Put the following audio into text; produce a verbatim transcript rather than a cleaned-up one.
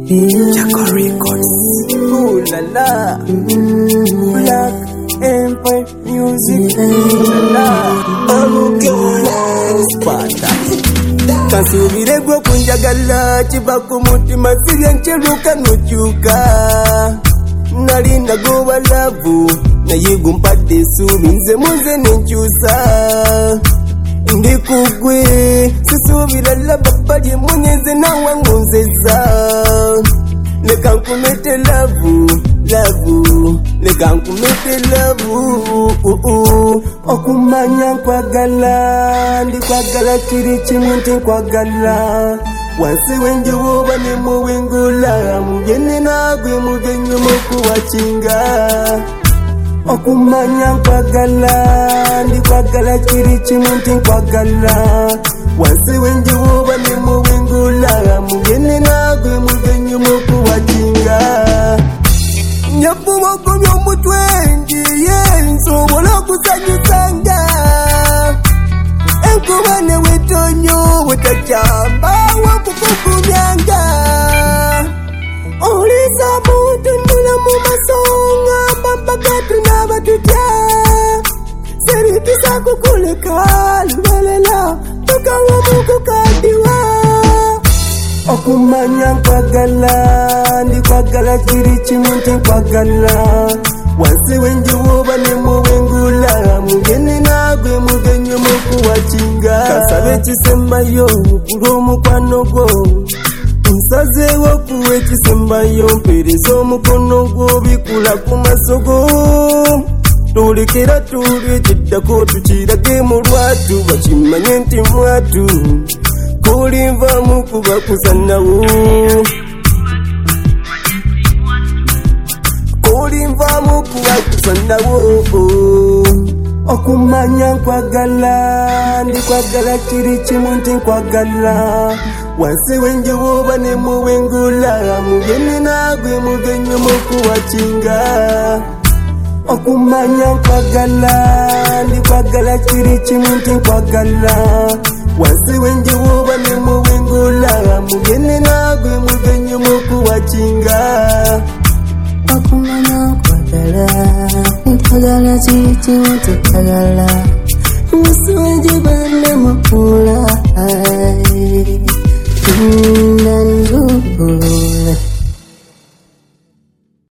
Jaco Records. Ooh la la. Black Empire Music. Ooh la la. I'm gonna spata. Kansubire gwo kunjagala kiba ku mutima sirye ncheruka nukyuka. Nalinda goba lavu naye gumpadde essuubi nze muze nenkyusa. Ndikugwe sisuubira laba bali munyeze nawe ngunzeza. Leka nkumete lavu lavu leka nkumete lavu okumanya nkwagala ndikwagala kiri kimu ntinkwagala wansi wenjububa nemuwingula mugende nagwe mugenyo mukuwakinga. Okumanya nkwagala ndikwagala kiri kimu ntinkwagala wansi wenjububa nemuwingula mugende nagwe mugenyo mukuwakinga. Nyafuba okumya omutwe ngiye nsobola okusanyusanga enkuba newetonyo bwetakyamba wakukukumyanga. Olisa muntu ndula mu masonga mbambagatu n'abatutya seripisa kukuleka lubelela tukawa mukukadiwa. Okumanya nkwagala ndikwagala kiri kimu ntinkwagala wansi wenjububa nemuwingula mugende nagwe mugenyo mukuwakinga. Kasabe ekisembayo kuli omukwano gwo nsazeewo kuwa ekisembayo mpeereza omukono gwo bikula ku masogo. Tulekera tulwe kiddako tukirage mu lwatu bakimanye nti mwatu kulinvamu kuba kuzannawo kulinvamu kuba kuzannawo. Okumanya nkwagala ndikwagala kiri kimu ntinkwagala wansi wenjububa nemuwingula mugende nagwe mugenyo mukuwakinga. Okumanya nkwagala ndikwagala kiri kimu ntinkwagala wansi wenjububa nemuwingula mugende nagwe mugenyo mukuwakinga. Okumanya nkwagala nkwagala kiri kimu ntinkwagala wansi wenjububa nemuwingula mugende nagwe mugenyo mukuwakinga.